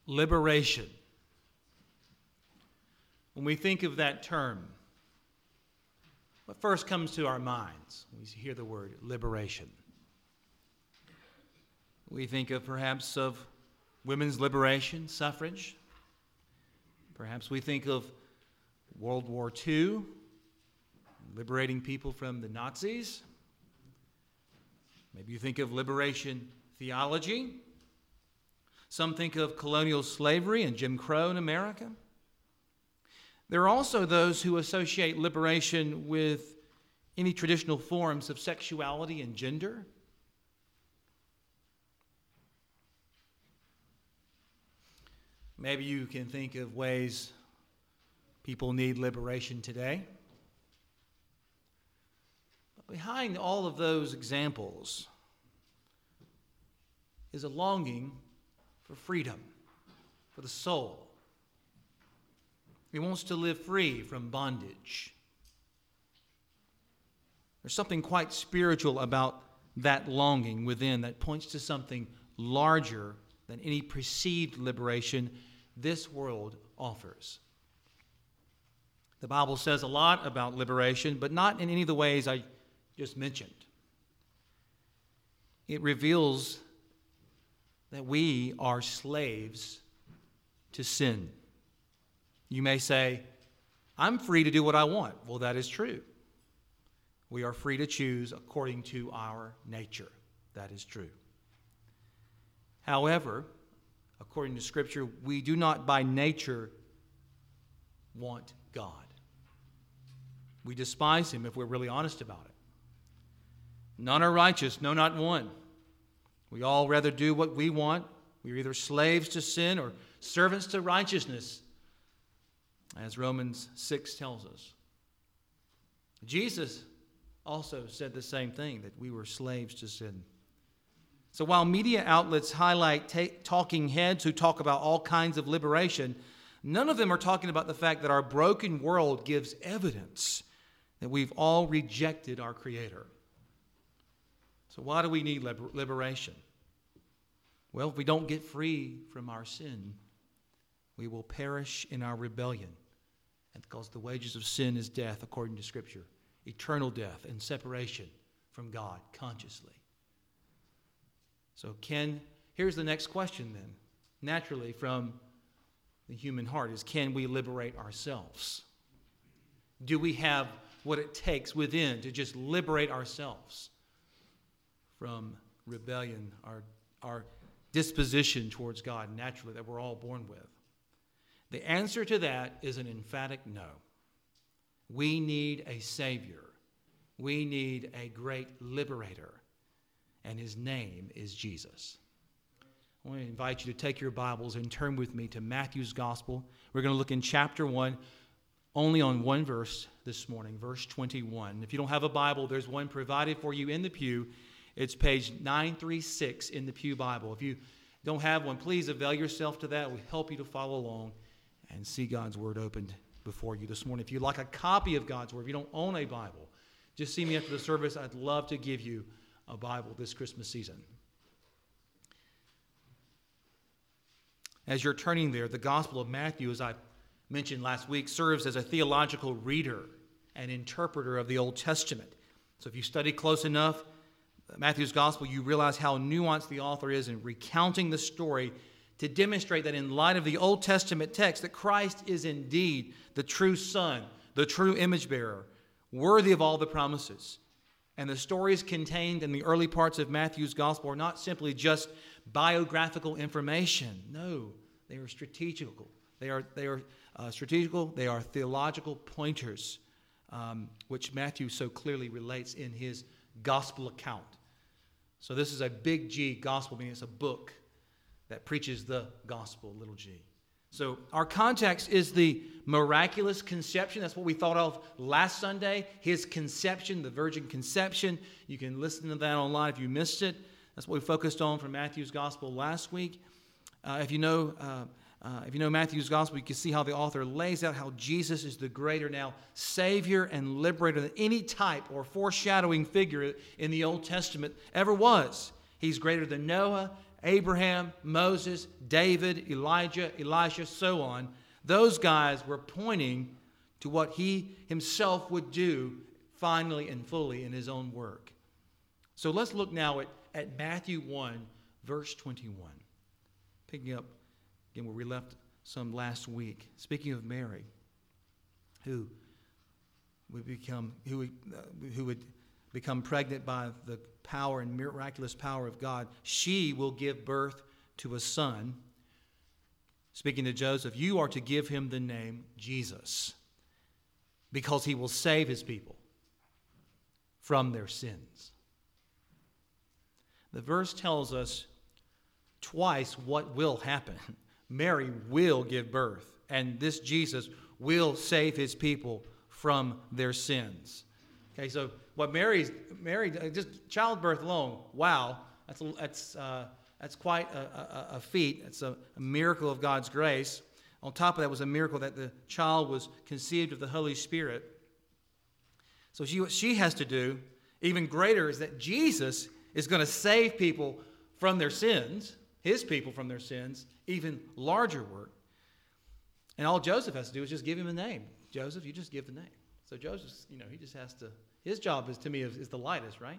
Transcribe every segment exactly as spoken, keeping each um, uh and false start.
Liberation. When we think of that term, what first comes to our minds when we hear the word liberation? We think of perhaps of women's liberation, suffrage. Perhaps we think of World War Two, liberating people from the Nazis. Maybe you think of liberation theology. Some think of colonial slavery and Jim Crow in America. There are also those who associate liberation with any traditional forms of sexuality and gender. Maybe you can think of ways people need liberation today. But behind all of those examples is a longing for freedom, for the soul. He wants to live free from bondage. There's something quite spiritual about that longing within that points to something larger than any perceived liberation this world offers. The Bible says a lot about liberation, but not in any of the ways I just mentioned. It reveals that we are slaves to sin. You may say, I'm free to do what I want. Well, that is true. We are free to choose according to our nature. That is true. However, according to Scripture, we do not by nature want God. We despise Him if we're really honest about it. None are righteous, no, not one. We all rather do what we want. We're either slaves to sin or servants to righteousness, as Romans six tells us. Jesus also said the same thing, that we were slaves to sin. So while media outlets highlight ta- talking heads who talk about all kinds of liberation, none of them are talking about the fact that our broken world gives evidence that we've all rejected our Creator. So why do we need liber- liberation? Well, if we don't get free from our sin, we will perish in our rebellion. And because the wages of sin is death, according to Scripture, eternal death and separation from God consciously. So can, here's the next question then, naturally from the human heart, is can we liberate ourselves? Do we have what it takes within to just liberate ourselves from rebellion, our, our disposition towards God naturally that we're all born with? The answer to that is an emphatic no. We need a Savior. We need a great liberator. And His name is Jesus. I want to invite you to take your Bibles and turn with me to Matthew's Gospel. We're going to look in chapter one, only on one verse this morning, verse twenty-one. If you don't have a Bible, there's one provided for you in the pew. It's page nine thirty-six in the Pew Bible. If you don't have one, please avail yourself to that. It will help you to follow along and see God's Word opened before you this morning. If you'd like a copy of God's Word, if you don't own a Bible, just see me after the service. I'd love to give you a Bible this Christmas season. As you're turning there, the Gospel of Matthew, as I mentioned last week, serves as a theological reader and interpreter of the Old Testament. So if you study close enough, Matthew's Gospel, you realize how nuanced the author is in recounting the story to demonstrate that in light of the Old Testament text, that Christ is indeed the true Son, the true image bearer, worthy of all the promises. And the stories contained in the early parts of Matthew's Gospel are not simply just biographical information. No, they are strategical. They are, they are uh, strategical. They are theological pointers, um, which Matthew so clearly relates in his gospel account. So this is a big G gospel, meaning it's a book that preaches the gospel, little g. So our context is the miraculous conception. That's what we thought of last Sunday, his conception, the virgin conception. You can listen to that online if you missed it. That's what we focused on from Matthew's Gospel last week. Uh, if you know uh, uh, if you know Matthew's Gospel, you can see how the author lays out how Jesus is the greater now Savior and liberator than any type or foreshadowing figure in the Old Testament ever was. He's greater than Noah, Abraham, Moses, David, Elijah, Elisha, so on. Those guys were pointing to what he himself would do finally and fully in his own work. So let's look now at, at Matthew one, verse twenty-one. Picking up again where we left some last week. Speaking of Mary, who would become who would, uh, who would become pregnant by the power and miraculous power of God, she will give birth to a son. Speaking to Joseph, you are to give him the name Jesus, because he will save his people from their sins. The verse tells us twice what will happen. Mary will give birth, and this Jesus will save his people from their sins. Okay, so what Mary's Mary just childbirth alone, wow, that's that's uh, that's quite a, a, a feat. It's a, a miracle of God's grace. On top of that was a miracle that the child was conceived of the Holy Spirit. So she, what she has to do, even greater, is that Jesus is going to save people from their sins, his people from their sins, even larger work. And all Joseph has to do is just give him a name. Joseph, you just give the name. So Joseph, you know, he just has to, his job is, to me, is, is the lightest, right?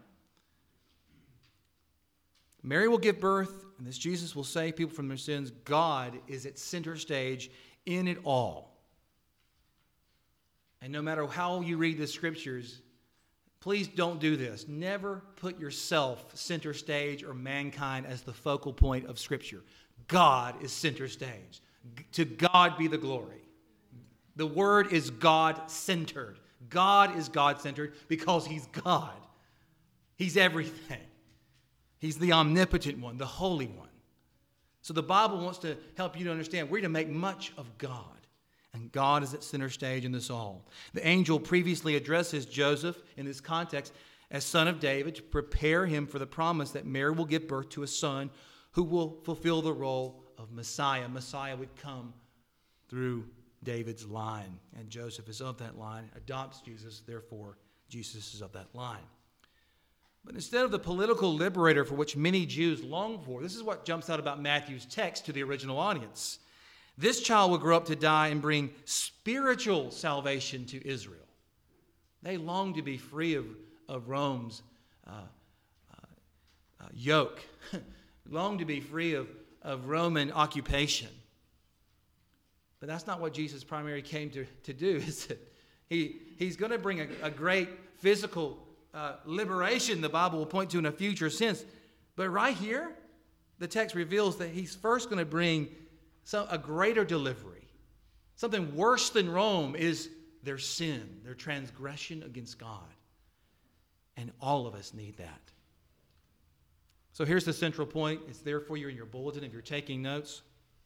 Mary will give birth, and this Jesus will save people from their sins. God is at center stage in it all. And no matter how you read the scriptures, please don't do this. Never put yourself center stage or mankind as the focal point of Scripture. God is center stage. To God be the glory. The Word is God-centered. God is God-centered because He's God. He's everything. He's the omnipotent one, the holy one. So the Bible wants to help you to understand we're to make much of God. And God is at center stage in this all. The angel previously addresses Joseph in this context as son of David to prepare him for the promise that Mary will give birth to a son who will fulfill the role of Messiah. Messiah would come through David's line, and Joseph is of that line, adopts Jesus, therefore Jesus is of that line. But instead of the political liberator for which many Jews long for, this is what jumps out about Matthew's text to the original audience. This child will grow up to die and bring spiritual salvation to Israel. They long to be free of, of Rome's uh, uh, uh, yoke, long to be free of, of Roman occupation. But that's not what Jesus primarily came to, to do, is it? He, he's going to bring a, a great physical uh, liberation, the Bible will point to in a future sense. But right here, the text reveals that he's first going to bring some, a greater delivery. Something worse than Rome is their sin, their transgression against God. And all of us need that. So here's the central point. It's there for you in your bulletin if you're taking notes.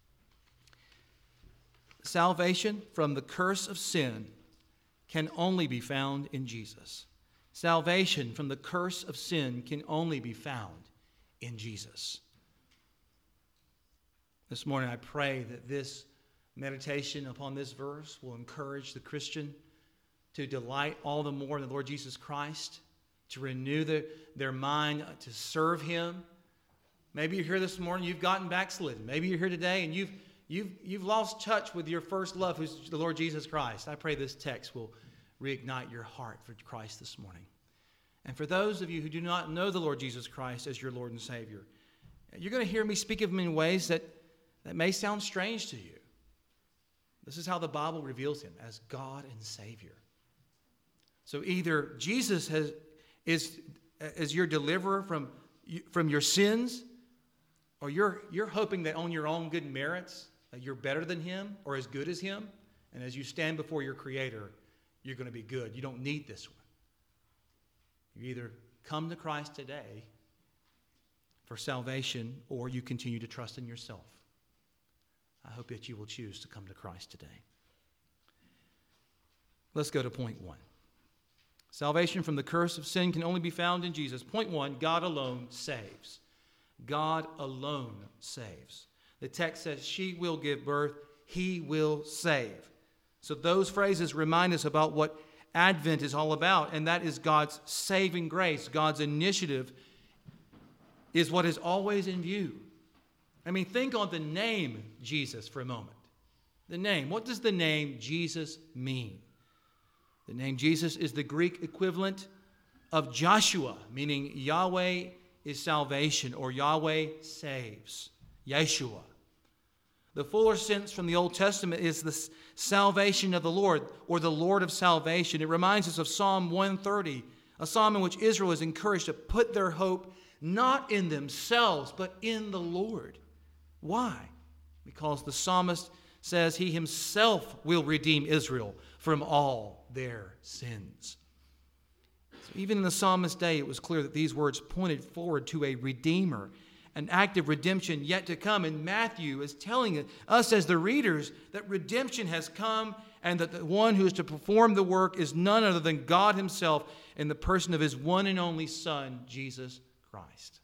Salvation from the curse of sin can only be found in Jesus. Salvation from the curse of sin can only be found in Jesus. This morning I pray that this meditation upon this verse will encourage the Christian to delight all the more in the Lord Jesus Christ, to renew the, their mind to serve Him. Maybe you're here this morning, you've gotten backslidden. Maybe you're here today and you've, you've, you've lost touch with your first love, who's the Lord Jesus Christ. I pray this text will reignite your heart for Christ this morning. And for those of you who do not know the Lord Jesus Christ as your Lord and Savior, you're going to hear me speak of Him in ways that, that may sound strange to you. This is how the Bible reveals Him, as God and Savior. So either Jesus has, is, is your deliverer from, from your sins, or you're, you're hoping that on your own good merits, that you're better than Him or as good as Him, and as you stand before your Creator, you're going to be good. You don't need this one. You either come to Christ today for salvation, or you continue to trust in yourself. I hope that you will choose to come to Christ today. Let's go to point one. Salvation from the curse of sin can only be found in Jesus. Point one, God alone saves. God alone saves. The text says, she will give birth, He will save. So those phrases remind us about what Advent is all about, and that is God's saving grace, God's initiative is what is always in view. I mean, think on the name Jesus for a moment. The name. What does the name Jesus mean? The name Jesus is the Greek equivalent of Joshua, meaning Yahweh is salvation, or Yahweh saves. Yeshua. The fuller sense from the Old Testament is the salvation of the Lord, or the Lord of salvation. It reminds us of Psalm one thirty, a psalm in which Israel is encouraged to put their hope not in themselves, but in the Lord. Why? Because the psalmist says he himself will redeem Israel from all their sins. So even in the psalmist's day, it was clear that these words pointed forward to a redeemer, an act of redemption yet to come. And Matthew is telling us as the readers that redemption has come, and that the one who is to perform the work is none other than God himself in the person of his one and only Son, Jesus Christ.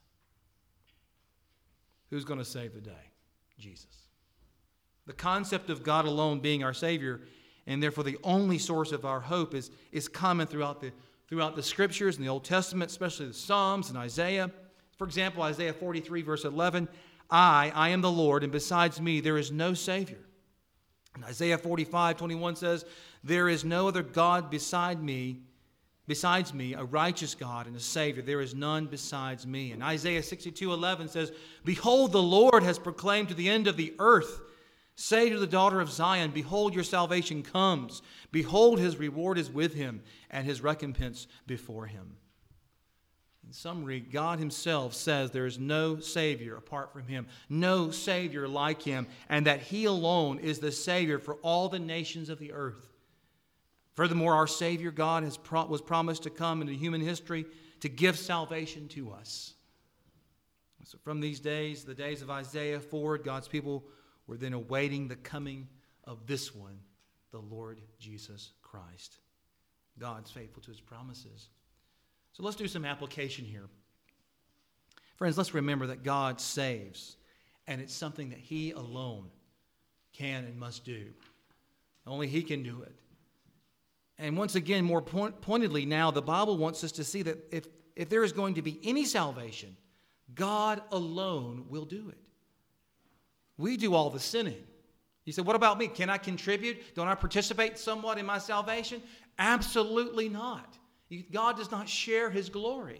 Who's going to save the day? Jesus. The concept of God alone being our Savior, and therefore the only source of our hope, is, is common throughout the, throughout the Scriptures in the Old Testament, especially the Psalms and Isaiah. For example, Isaiah forty-three, verse eleven, I, I am the Lord, and besides me there is no Savior. And Isaiah forty-five, twenty-one says, there is no other God beside me, besides me, a righteous God and a Savior. There is none besides me. And Isaiah sixty-two, eleven says, behold, the Lord has proclaimed to the end of the earth, say to the daughter of Zion, behold, your salvation comes. Behold, his reward is with him, and his recompense before him. In summary, God himself says there is no Savior apart from him, no Savior like him, and that he alone is the Savior for all the nations of the earth. Furthermore, our Savior God has pro- was promised to come into human history to give salvation to us. So from these days, the days of Isaiah forward, God's people were then awaiting the coming of this one, the Lord Jesus Christ. God's faithful to his promises. So let's do some application here. Friends, let's remember that God saves, and it's something that he alone can and must do. Only he can do it. And once again, more point, pointedly now, the Bible wants us to see that if, if there is going to be any salvation, God alone will do it. We do all the sinning. You say, what about me? Can I contribute? Don't I participate somewhat in my salvation? Absolutely not. God does not share his glory.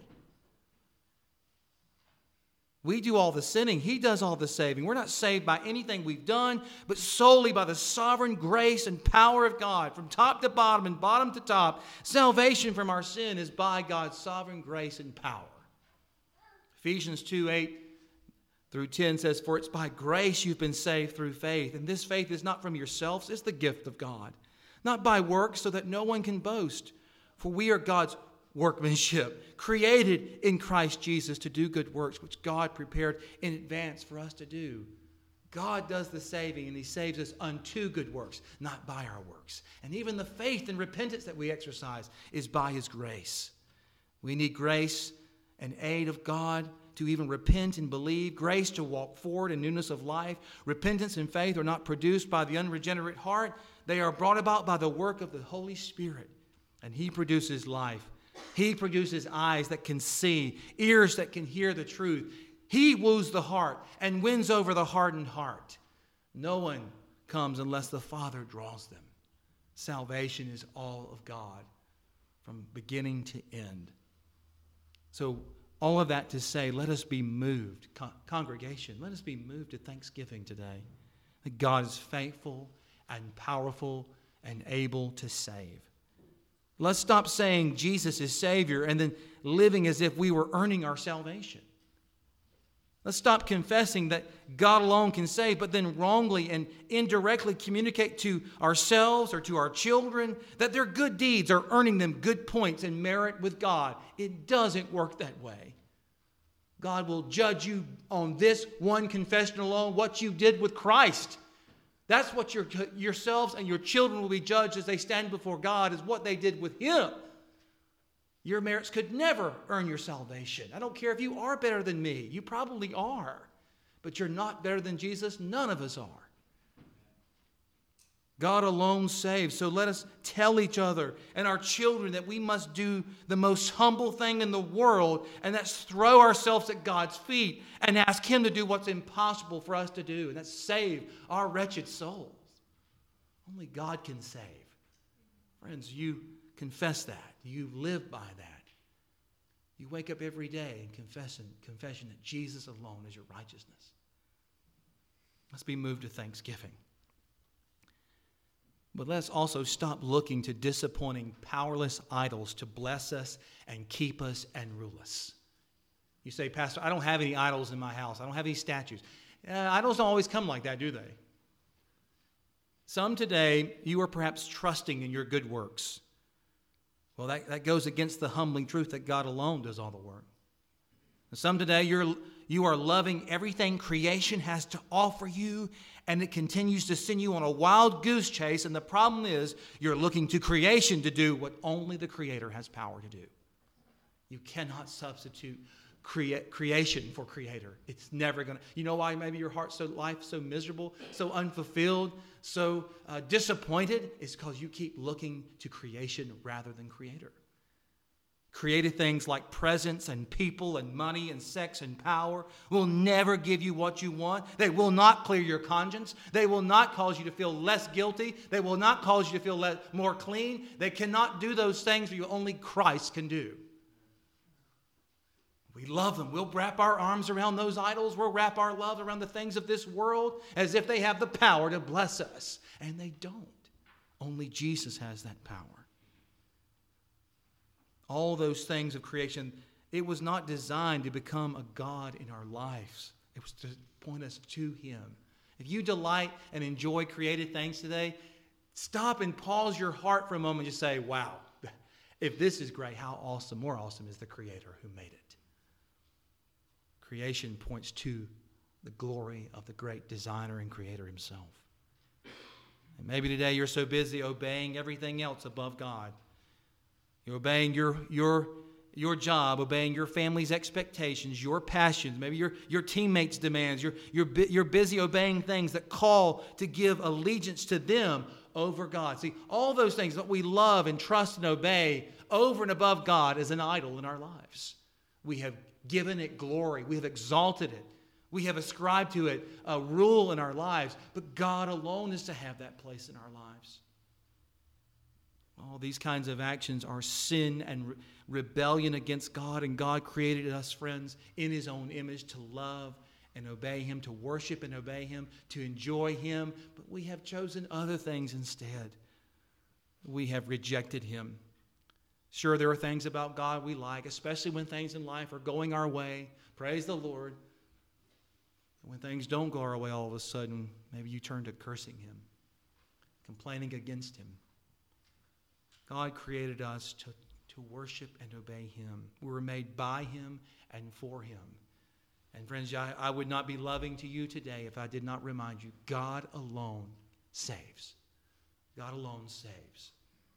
We do all the sinning. He does all the saving. We're not saved by anything we've done, but solely by the sovereign grace and power of God. From top to bottom and bottom to top, salvation from our sin is by God's sovereign grace and power. Ephesians two, eight through ten says, for it's by grace you've been saved through faith. And this faith is not from yourselves, it's the gift of God. Not by works, so that no one can boast. For we are God's workmanship, created in Christ Jesus to do good works, which God prepared in advance for us to do. God does the saving, and he saves us unto good works, not by our works. And even the faith and repentance that we exercise is by his grace. We need grace and aid of God to even repent and believe, grace to walk forward in newness of life. Repentance and faith are not produced by the unregenerate heart. They are brought about by the work of the Holy Spirit. And he produces life. He produces eyes that can see, ears that can hear the truth. He woos the heart and wins over the hardened heart. No one comes unless the Father draws them. Salvation is all of God from beginning to end. So all of that to say, let us be moved. Con- congregation, let us be moved to thanksgiving today. That God is faithful and powerful and able to save. Let's stop saying Jesus is Savior and then living as if we were earning our salvation. Let's stop confessing that God alone can save, but then wrongly and indirectly communicate to ourselves or to our children that their good deeds are earning them good points and merit with God. It doesn't work that way. God will judge you on this one confession alone, what you did with Christ. That's what your, yourselves and your children will be judged as they stand before God, is what they did with him. Your merits could never earn your salvation. I don't care if you are better than me. You probably are. But you're not better than Jesus. None of us are. God alone saves. So let us tell each other and our children that we must do the most humble thing in the world, and that's throw ourselves at God's feet and ask Him to do what's impossible for us to do, and that's save our wretched souls. Only God can save. Friends, you confess that. You live by that. You wake up every day and confessing, confession that Jesus alone is your righteousness. Let's be moved to thanksgiving. But let's also stop looking to disappointing, powerless idols to bless us and keep us and rule us. You say, Pastor, I don't have any idols in my house. I don't have any statues. Uh, idols don't always come like that, do they? Some today, you are perhaps trusting in your good works. Well, that, that goes against the humbling truth that God alone does all the work. And some today, you're, you are loving everything creation has to offer you, and it continues to send you on a wild goose chase. And the problem is, you're looking to creation to do what only the Creator has power to do. You cannot substitute crea- creation for Creator. It's never going to. You know why maybe your heart's so life so miserable, so unfulfilled, so uh, disappointed? It's because you keep looking to creation rather than Creator. Created things like presents and people and money and sex and power will never give you what you want. They will not clear your conscience. They will not cause you to feel less guilty. They will not cause you to feel less, more clean. They cannot do those things for you. Only Christ can do. We love them. We'll wrap our arms around those idols. We'll wrap our love around the things of this world as if they have the power to bless us. And they don't. Only Jesus has that power. All those things of creation, it was not designed to become a God in our lives. It was to point us to Him. If you delight and enjoy created things today, stop and pause your heart for a moment and just say, wow, if this is great, how awesome, more awesome is the Creator who made it. Creation points to the glory of the great designer and Creator Himself. And maybe today you're so busy obeying everything else above God. You're obeying your, your, your job, obeying your family's expectations, your passions, maybe your, your teammates' demands. You're, you're, you're busy obeying things that call to give allegiance to them over God. See, all those things that we love and trust and obey over and above God is an idol in our lives. We have given it glory. We have exalted it. We have ascribed to it a rule in our lives. But God alone is to have that place in our lives. All these kinds of actions are sin and re- rebellion against God. And God created us, friends, in His own image to love and obey Him, to worship and obey Him, to enjoy Him. But we have chosen other things instead. We have rejected Him. Sure, there are things about God we like, especially when things in life are going our way. Praise the Lord. When things don't go our way all of a sudden, maybe you turn to cursing Him, complaining against Him. God created us to, to worship and obey Him. We were made by Him and for Him. And friends, I, I would not be loving to you today if I did not remind you, God alone saves. God alone saves.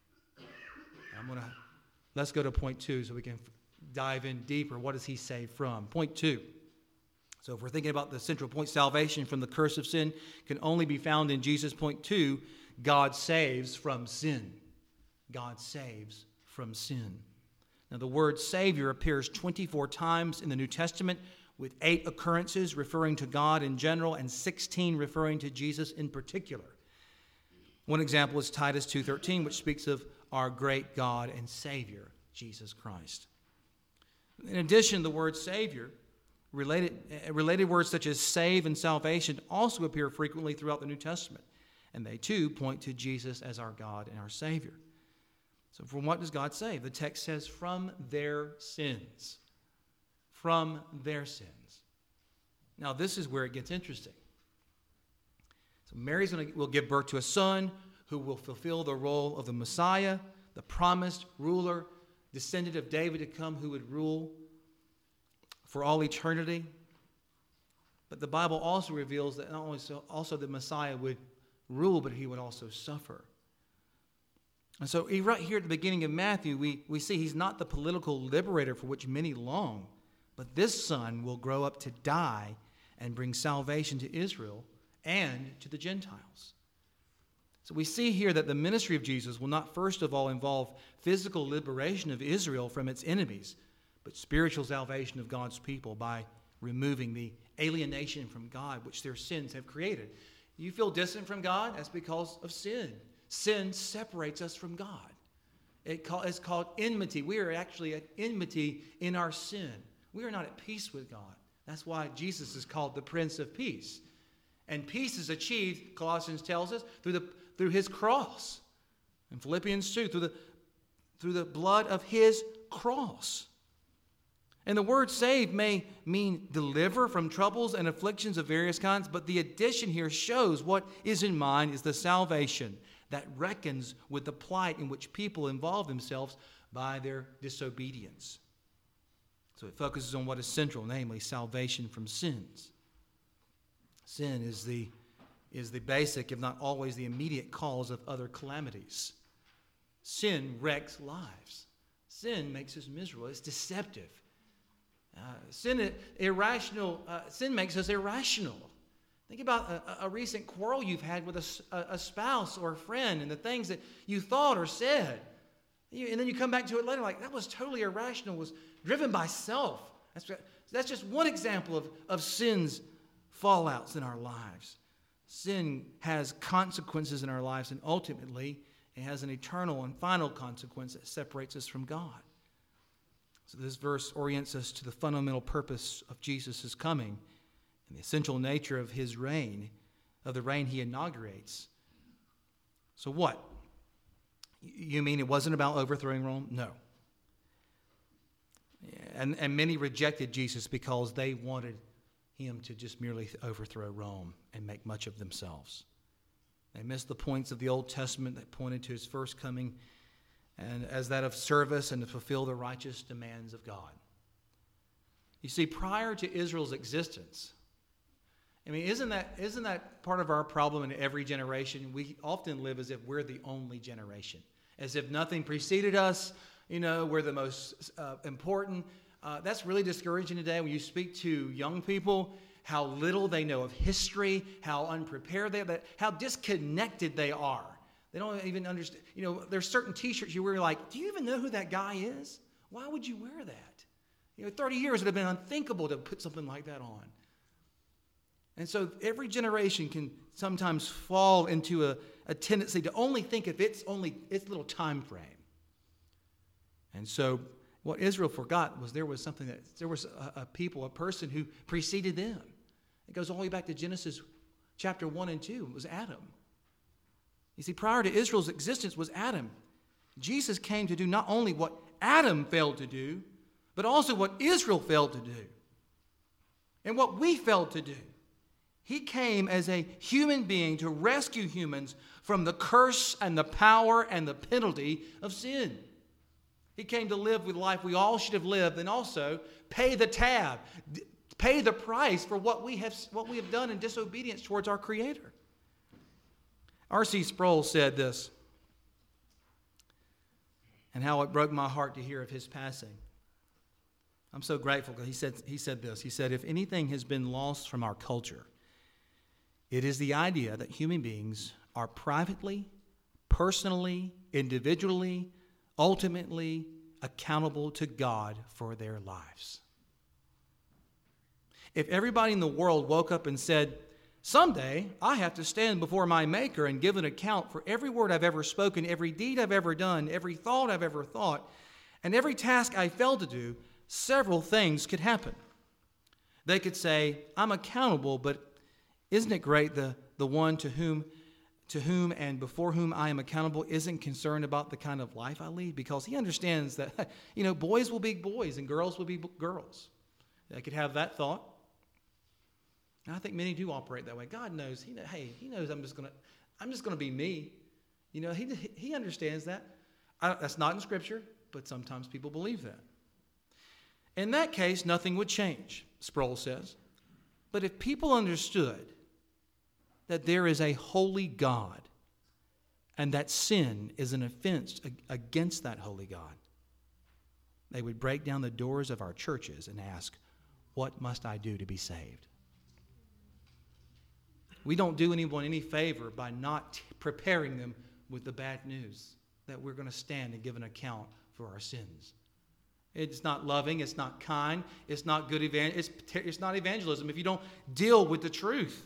I'm going to, let's go to point two so we can dive in deeper. What does He save from? Point two. So if we're thinking about the central point, salvation from the curse of sin can only be found in Jesus. Point two, God saves from sin. God saves from sin. Now, the word Savior appears twenty-four times in the New Testament, with eight occurrences referring to God in general and sixteen referring to Jesus in particular. One example is Titus two thirteen, which speaks of our great God and Savior, Jesus Christ. In addition, the word Savior, related, related words such as save and salvation also appear frequently throughout the New Testament, and they too point to Jesus as our God and our Savior. So from what does God save? The text says, from their sins. From their sins. Now, this is where it gets interesting. So Mary's going to will give birth to a son who will fulfill the role of the Messiah, the promised ruler, descendant of David to come, who would rule for all eternity. But the Bible also reveals that not only so, also the Messiah would rule, but He would also suffer. And so right here at the beginning of Matthew, we, we see He's not the political liberator for which many long, but this Son will grow up to die and bring salvation to Israel and to the Gentiles. So we see here that the ministry of Jesus will not first of all involve physical liberation of Israel from its enemies, but spiritual salvation of God's people by removing the alienation from God which their sins have created. You feel distant from God? That's because of sin. Sin separates us from God. It call, it's called enmity. We are actually at enmity in our sin. We are not at peace with God. That's why Jesus is called the Prince of Peace. And peace is achieved, Colossians tells us, through the through his cross. In Philippians two, through the, through the blood of his cross. And the word save may mean deliver from troubles and afflictions of various kinds, but the addition here shows what is in mind is the salvation that reckons with the plight in which people involve themselves by their disobedience. So it focuses on what is central, namely salvation from sins. Sin is the, is the basic, if not always the immediate cause of other calamities. Sin wrecks lives. Sin makes us miserable. It's deceptive. Uh, sin, irrational, uh, sin makes us irrational. Think about a, a recent quarrel you've had with a, a spouse or a friend and the things that you thought or said. You, and then you come back to it later like, that was totally irrational, was driven by self. That's, that's just one example of, of sin's fallouts in our lives. Sin has consequences in our lives, and ultimately it has an eternal and final consequence that separates us from God. So this verse orients us to the fundamental purpose of Jesus' coming and the essential nature of his reign, of the reign he inaugurates. So what? You mean it wasn't about overthrowing Rome? No. And, and many rejected Jesus because they wanted him to just merely overthrow Rome and make much of themselves. They missed the points of the Old Testament that pointed to his first coming and as that of service and to fulfill the righteous demands of God. You see, prior to Israel's existence, I mean, isn't that, isn't that part of our problem in every generation? We often live as if we're the only generation, as if nothing preceded us, you know, we're the most uh, important. Uh, that's really discouraging today when you speak to young people, how little they know of history, how unprepared they are, how disconnected they are. They don't even understand. You know, there's certain T-shirts you wear like, do you even know who that guy is? Why would you wear that? You know, thirty years it would have been unthinkable to put something like that on. And so every generation can sometimes fall into a, a tendency to only think of its only its little time frame. And so what Israel forgot was there was something that there was a, a people, a person who preceded them. It goes all the way back to Genesis chapter one and two. It was Adam. You see, prior to Israel's existence was Adam. Jesus came to do not only what Adam failed to do, but also what Israel failed to do. And what we failed to do. He came as a human being to rescue humans from the curse and the power and the penalty of sin. He came to live with life we all should have lived and also pay the tab, pay the price for what we have, what we have done in disobedience towards our Creator. R C Sproul said this, and how it broke my heart to hear of his passing. I'm so grateful because he said, he said this. He said, if anything has been lost from our culture, it is the idea that human beings are privately, personally, individually, ultimately accountable to God for their lives. If everybody in the world woke up and said, someday I have to stand before my Maker and give an account for every word I've ever spoken, every deed I've ever done, every thought I've ever thought, and every task I failed to do, several things could happen. They could say, I'm accountable, but isn't it great the, the one to whom to whom and before whom I am accountable isn't concerned about the kind of life I lead, because he understands that, you know, boys will be boys and girls will be girls. They could have that thought. And I think many do operate that way. God knows, he know, hey, he knows I'm just going to I'm just going to be me. You know, he he understands that. I, that's not in Scripture, but sometimes people believe that. In that case, nothing would change, Sproul says. But if people understood that there is a holy God and that sin is an offense against that holy God, they would break down the doors of our churches and ask, what must I do to be saved? We don't do anyone any favor by not t- preparing them with the bad news that we're going to stand and give an account for our sins. It's not loving. It's not kind. It's not good. Evan- it's, it's not evangelism if you don't deal with the truth.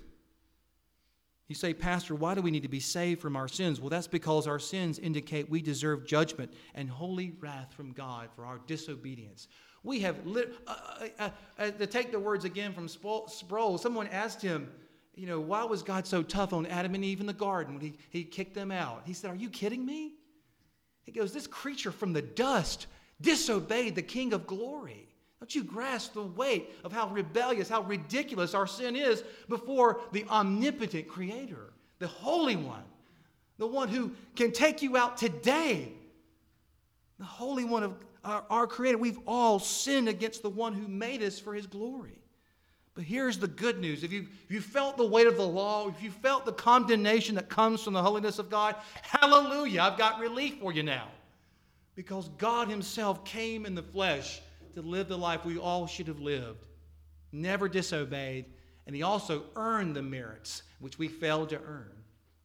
You say, Pastor, why do we need to be saved from our sins? Well, that's because our sins indicate we deserve judgment and holy wrath from God for our disobedience. We have, lit, uh, uh, uh, to take the words again from Sproul, someone asked him, you know, why was God so tough on Adam and Eve in the garden when he, he kicked them out? He said, are you kidding me? He goes, this creature from the dust disobeyed the King of glory. Don't you grasp the weight of how rebellious, how ridiculous our sin is before the omnipotent Creator, the Holy One, the one who can take you out today, the Holy One of our, our Creator. We've all sinned against the one who made us for His glory. But here's the good news. If you, if you felt the weight of the law, if you felt the condemnation that comes from the holiness of God, hallelujah, I've got relief for you now. Because God Himself came in the flesh to live the life we all should have lived, never disobeyed, and He also earned the merits which we failed to earn.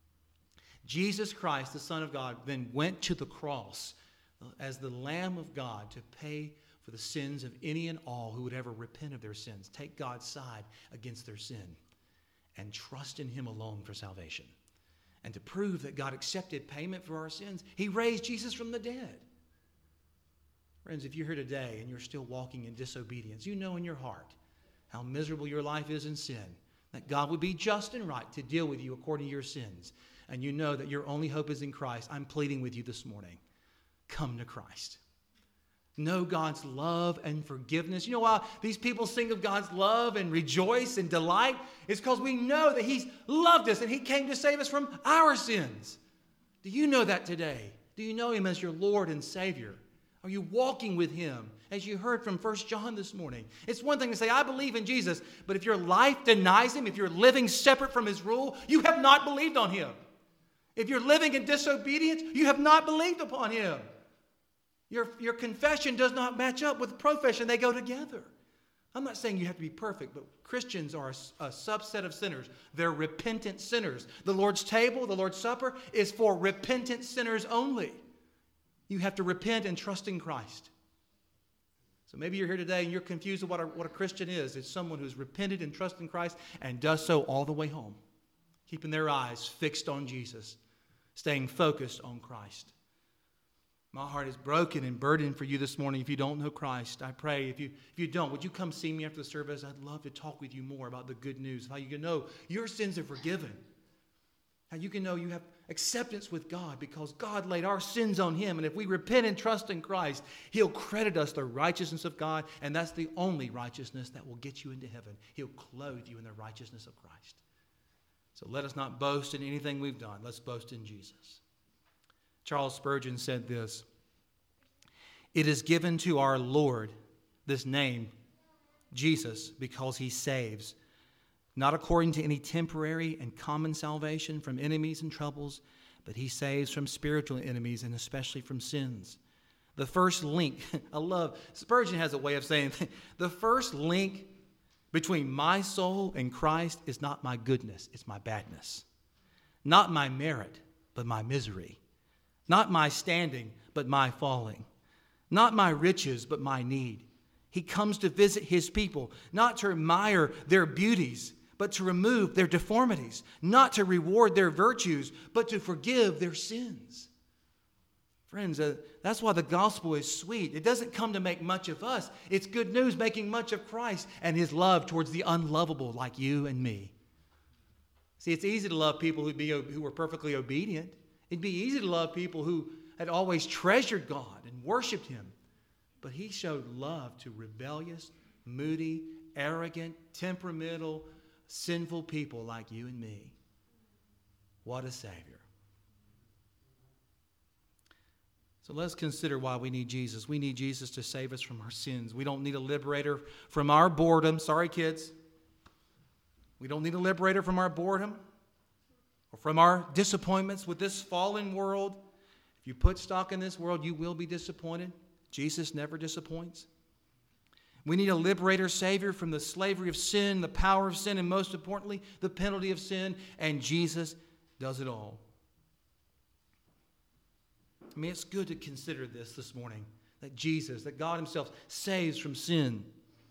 Jesus Christ, the Son of God, then went to the cross as the Lamb of God to pay for the sins of any and all who would ever repent of their sins, take God's side against their sin, and trust in Him alone for salvation. And to prove that God accepted payment for our sins, He raised Jesus from the dead. Friends, if you're here today and you're still walking in disobedience, you know in your heart how miserable your life is in sin, that God would be just and right to deal with you according to your sins, and you know that your only hope is in Christ, I'm pleading with you this morning. Come to Christ. Know God's love and forgiveness. You know why these people sing of God's love and rejoice and delight? It's because we know that He's loved us and He came to save us from our sins. Do you know that today? Do you know Him as your Lord and Savior? Are you walking with Him, as you heard from First John this morning? It's one thing to say, I believe in Jesus, but if your life denies Him, if you're living separate from His rule, you have not believed on Him. If you're living in disobedience, you have not believed upon Him. Your, your confession does not match up with profession. They go together. I'm not saying you have to be perfect, but Christians are a, a subset of sinners. They're repentant sinners. The Lord's table, the Lord's Supper, is for repentant sinners only. You have to repent and trust in Christ. So maybe you're here today and you're confused with what a, what a Christian is. It's someone who's repented and trusted in Christ and does so all the way home, keeping their eyes fixed on Jesus, staying focused on Christ. My heart is broken and burdened for you this morning if you don't know Christ. I pray if you, if you don't, would you come see me after the service? I'd love to talk with you more about the good news of how you can know your sins are forgiven. How you can know you have acceptance with God because God laid our sins on Him. And if we repent and trust in Christ, He'll credit us the righteousness of God. And that's the only righteousness that will get you into heaven. He'll clothe you in the righteousness of Christ. So let us not boast in anything we've done. Let's boast in Jesus. Charles Spurgeon said this, "It is given to our Lord this name, Jesus, because He saves, not according to any temporary and common salvation from enemies and troubles, but He saves from spiritual enemies and especially from sins. The first link," I love, Spurgeon has a way of saying, the first link between my soul and Christ is not my goodness, it's my badness. Not my merit, but my misery. Not my standing, but my falling. Not my riches, but my need. He comes to visit His people, not to admire their beauties, but to remove their deformities. Not to reward their virtues, but to forgive their sins. Friends, uh, that's why the gospel is sweet. It doesn't come to make much of us. It's good news making much of Christ and His love towards the unlovable like you and me. See, it's easy to love people who be who were perfectly obedient. It'd be easy to love people who had always treasured God and worshiped Him. But He showed love to rebellious, moody, arrogant, temperamental, sinful people like you and me. What a Savior. So let's consider why we need Jesus. We need Jesus to save us from our sins. We don't need a liberator from our boredom. Sorry, kids. We don't need a liberator from our boredom or from our disappointments with this fallen world. If you put stock in this world, you will be disappointed. Jesus never disappoints. We need a liberator Savior from the slavery of sin, the power of sin, and most importantly, the penalty of sin. And Jesus does it all. I mean, it's good to consider this this morning, that Jesus, that God himself saves from sin.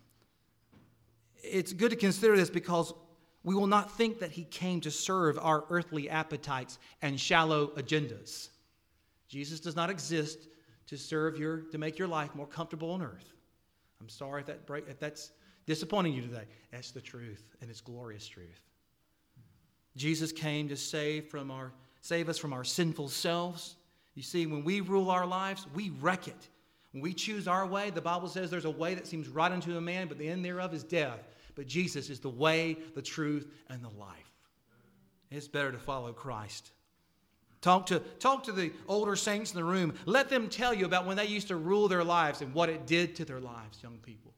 It's good to consider this because we will not think that he came to serve our earthly appetites and shallow agendas. Jesus does not exist to serve your, to make your life more comfortable on earth. I'm sorry if, that break, if that's disappointing you today. That's the truth, and it's glorious truth. Jesus came to save from our, save us from our sinful selves. You see, when we rule our lives, we wreck it. When we choose our way, the Bible says there's a way that seems right unto a man, but the end thereof is death. But Jesus is the way, the truth, and the life. It's better to follow Christ. Talk to, talk to the older saints in the room. Let them tell you about when they used to rule their lives and what it did to their lives, young people.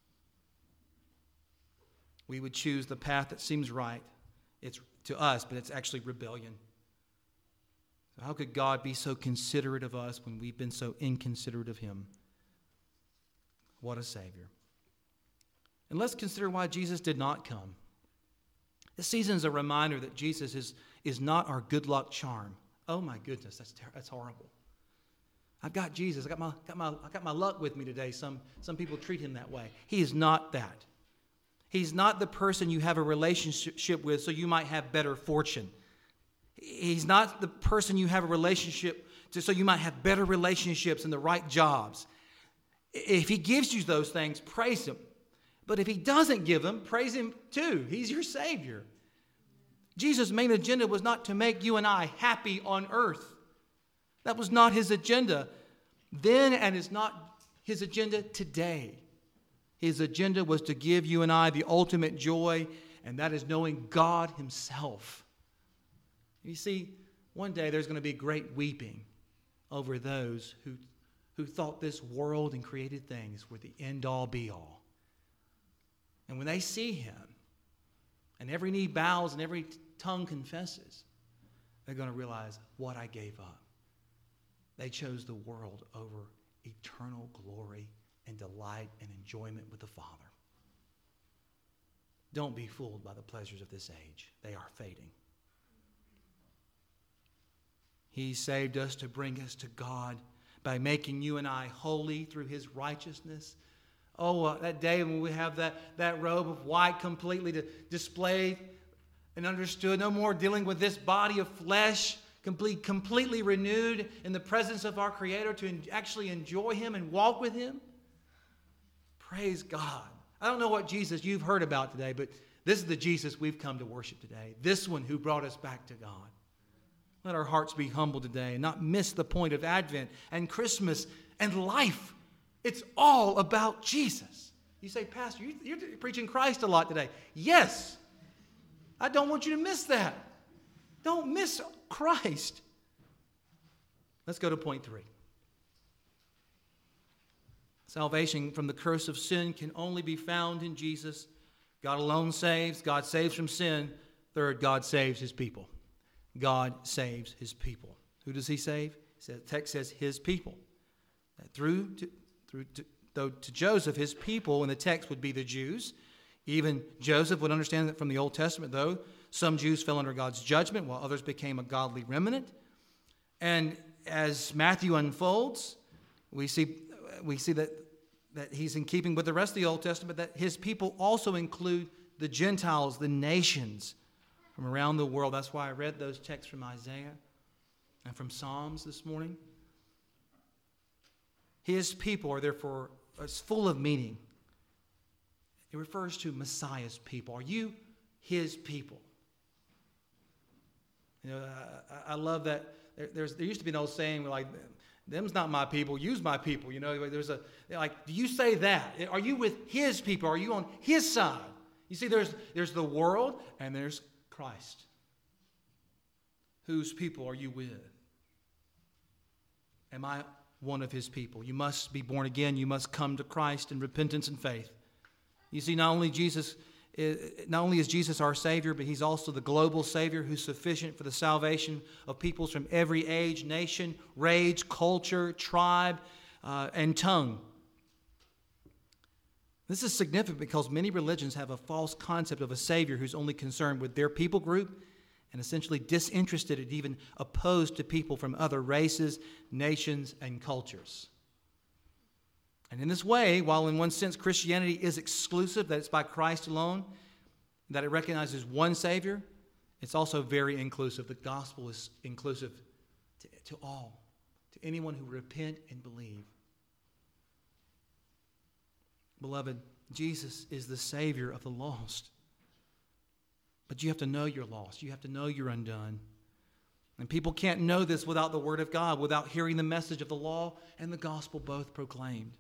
We would choose the path that seems right. It's to us, but it's actually rebellion. So how could God be so considerate of us when we've been so inconsiderate of him? What a Savior. And let's consider why Jesus did not come. This season is a reminder that Jesus is, is not our good luck charm. Oh my goodness, that's ter- that's horrible. I've got Jesus. I got my got my I got my luck with me today. Some some people treat him that way. He is not that. He's not the person you have a relationship with so you might have better fortune. He's not the person you have a relationship to so you might have better relationships and the right jobs. If he gives you those things, praise him. But if he doesn't give them, praise him too. He's your Savior. Jesus' main agenda was not to make you and I happy on earth. That was not his agenda then, and is not his agenda today. His agenda was to give you and I the ultimate joy, and that is knowing God himself. You see, one day there's going to be great weeping over those who, who thought this world and created things were the end-all, be-all. And when they see him, and every knee bows and every tongue confesses, they're going to realize what I gave up. They chose the world over eternal glory and delight and enjoyment with the Father. Don't be fooled by the pleasures of this age. They are fading. He saved us to bring us to God by making you and I holy through his righteousness. Oh, uh, that day when we have that, that robe of white completely to display and understood. No more dealing with this body of flesh, complete, completely renewed in the presence of our Creator to en- actually enjoy him and walk with him. Praise God. I don't know what Jesus you've heard about today, but this is the Jesus we've come to worship today. This one who brought us back to God. Let our hearts be humble today and not miss the point of Advent and Christmas and life. It's all about Jesus. You say, Pastor, you're preaching Christ a lot today. Yes. I don't want you to miss that. Don't miss Christ. Let's go to point three. Salvation from the curse of sin can only be found in Jesus. God alone saves. God saves from sin. Third, God saves his people. God saves his people. Who does he save? The text says his people. That through to, through to, though to Joseph, his people in the text would be the Jews. Even Joseph would understand that from the Old Testament, though, some Jews fell under God's judgment while others became a godly remnant. And as Matthew unfolds, we see, we see that, that he's in keeping with the rest of the Old Testament, that his people also include the Gentiles, the nations from around the world. That's why I read those texts from Isaiah and from Psalms this morning. His people are therefore it's full of meaning. It refers to Messiah's people. Are you his people? You know, I, I love that. There, there's, there used to be an old saying like, them's not my people, you's my people. You know, there's a, like, do you say that? Are you with his people? Are you on his side? You see, there's, there's the world and there's Christ. Whose people are you with? Am I one of his people? You must be born again. You must come to Christ in repentance and faith. You see, not only Jesus, not only is Jesus our Savior, but he's also the global Savior who's sufficient for the salvation of peoples from every age, nation, race, culture, tribe, uh, and tongue. This is significant because many religions have a false concept of a Savior who's only concerned with their people group and essentially disinterested and even opposed to people from other races, nations, and cultures. And in this way, while in one sense Christianity is exclusive, that it's by Christ alone, that it recognizes one Savior, it's also very inclusive. The gospel is inclusive to, to all, to anyone who repent and believe. Beloved, Jesus is the Savior of the lost. But you have to know you're lost. You have to know you're undone. And people can't know this without the Word of God, without hearing the message of the law and the gospel both proclaimed.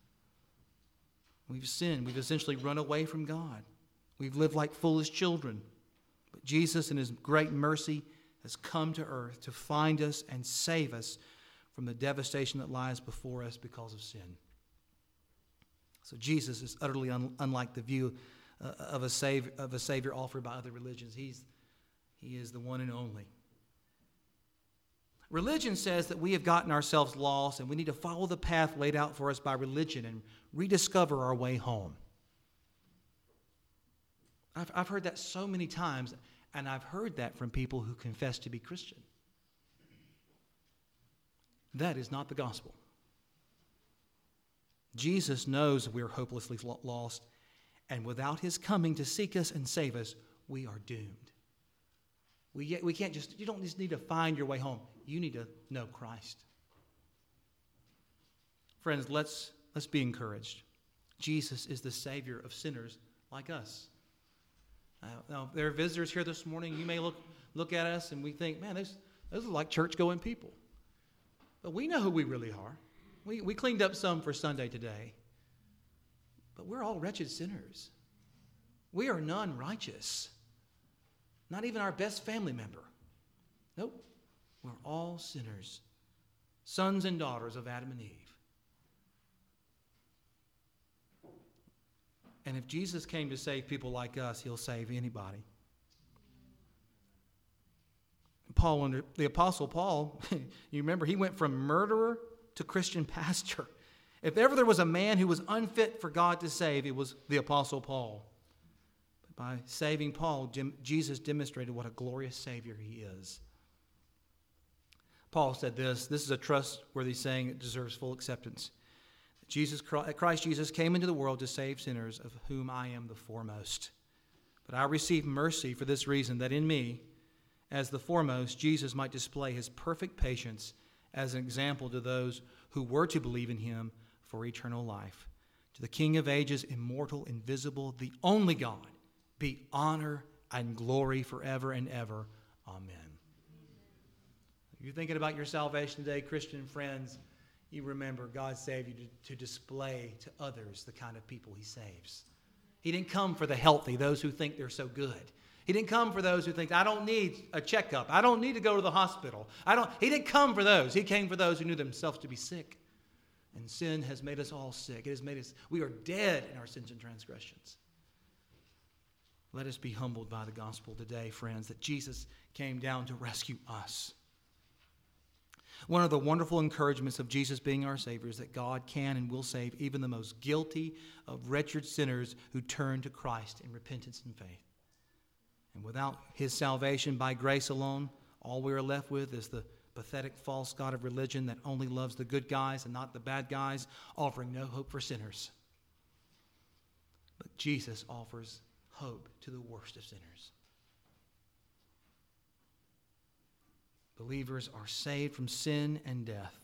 We've sinned. We've essentially run away from God. We've lived like foolish children. But Jesus, in His great mercy, has come to earth to find us and save us from the devastation that lies before us because of sin. So Jesus is utterly un- unlike the view uh, of a savior, of a Savior offered by other religions. He's, he is the one and only. Religion says that we have gotten ourselves lost and we need to follow the path laid out for us by religion and rediscover our way home. I've, I've heard that so many times, and I've heard that from people who confess to be Christian. That is not the gospel. Jesus knows we are hopelessly lost, and without His coming to seek us and save us, we are doomed. We, we can't just, you don't just need to find your way home. You need to know Christ. Friends, let's, let's be encouraged. Jesus is the Savior of sinners like us. Uh, now, there are visitors here this morning. You may look, look at us and we think, man, those, those are like church-going people. But we know who we really are. We, we cleaned up some for Sunday today. But we're all wretched sinners. We are none righteous. Not even our best family member. Nope. We're all sinners. Sons and daughters of Adam and Eve. And if Jesus came to save people like us, He'll save anybody. Paul, the Apostle Paul, you remember, he went from murderer to Christian pastor. If ever there was a man who was unfit for God to save, it was the Apostle Paul. But by saving Paul, Jesus demonstrated what a glorious Savior He is. Paul said this, this is a trustworthy saying that deserves full acceptance. Jesus, Christ Jesus came into the world to save sinners, of whom I am the foremost. But I received mercy for this reason, that in me, as the foremost, Jesus might display His perfect patience as an example to those who were to believe in Him for eternal life. To the King of ages, immortal, invisible, the only God, be honor and glory forever and ever. Amen. If you're thinking about your salvation today, Christian friends, you remember God saved you to, to display to others the kind of people He saves. He didn't come for the healthy, those who think they're so good. He didn't come for those who think, I don't need a checkup. I don't need to go to the hospital. I don't. He didn't come for those. He came for those who knew themselves to be sick. And sin has made us all sick. It has made us, we are dead in our sins and transgressions. Let us be humbled by the gospel today, friends, that Jesus came down to rescue us. One of the wonderful encouragements of Jesus being our Savior is that God can and will save even the most guilty of wretched sinners who turn to Christ in repentance and faith. And without His salvation by grace alone, all we are left with is the pathetic false god of religion that only loves the good guys and not the bad guys, offering no hope for sinners. But Jesus offers hope to the worst of sinners. Believers are saved from sin and death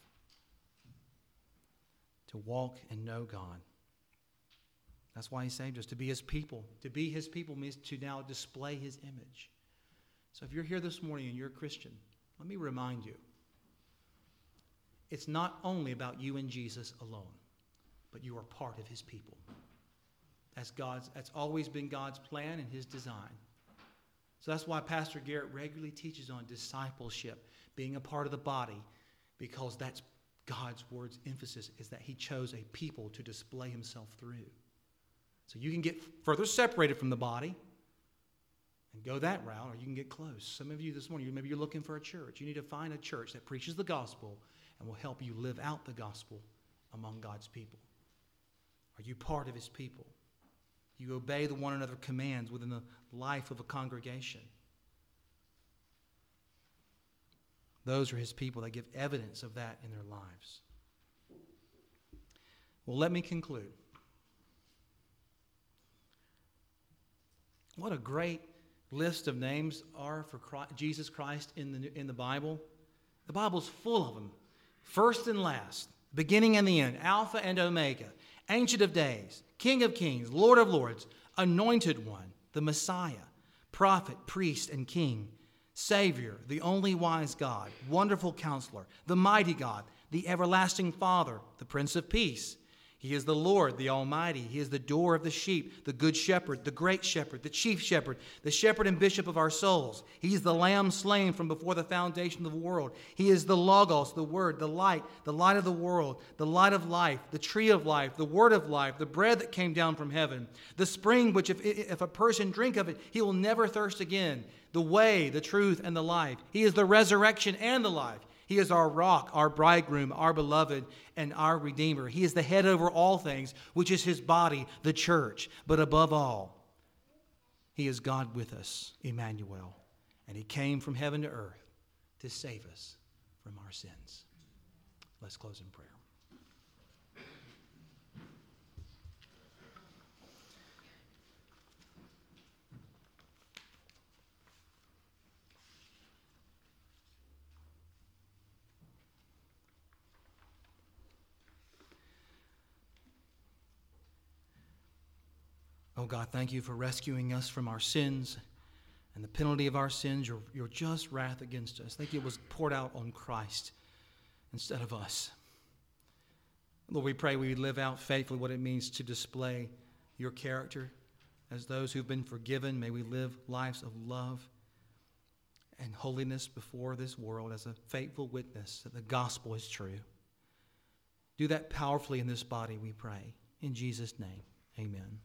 to walk and know God. That's why He saved us, to be His people. To be His people means to now display His image. So if you're here this morning and you're a Christian, let me remind you, it's not only about you and Jesus alone, but you are part of His people. That's God's. That's always been God's plan and His design. So that's why Pastor Garrett regularly teaches on discipleship, being a part of the body, because that's God's word's emphasis, is that He chose a people to display Himself through. So you can get further separated from the body and go that route, or you can get close. Some of you this morning, maybe you're looking for a church. You need to find a church that preaches the gospel and will help you live out the gospel among God's people. Are you part of His people? You obey the one another commands within the life of a congregation. Those are his people that give evidence of that in their lives. Well, let me conclude. What a great list of names are for Christ, Jesus Christ in the, in the Bible. The Bible's full of them. First and last, beginning and the end, Alpha and Omega, Ancient of Days, King of Kings, Lord of Lords, Anointed One, the Messiah, Prophet, Priest, and King, Savior, the only wise God, Wonderful Counselor, the Mighty God, the Everlasting Father, the Prince of Peace. He is the Lord, the Almighty. He is the door of the sheep, the good shepherd, the great shepherd, the chief shepherd, the shepherd and bishop of our souls. He is the lamb slain from before the foundation of the world. He is the Logos, the Word, the light, the light of the world, the light of life, the tree of life, the word of life, the bread that came down from heaven, the spring which if, if a person drink of it, he will never thirst again, the way, the truth, and the life. He is the resurrection and the life. He is our rock, our bridegroom, our beloved, and our Redeemer. He is the head over all things, which is his body, the church. But above all, he is God with us, Emmanuel. And he came from heaven to earth to save us from our sins. Let's close in prayer. Oh God, thank you for rescuing us from our sins and the penalty of our sins, your, your just wrath against us. Thank you it was poured out on Christ instead of us. Lord, we pray we live out faithfully what it means to display your character as those who've been forgiven. May we live lives of love and holiness before this world as a faithful witness that the gospel is true. Do that powerfully in this body, we pray. In Jesus' name, amen.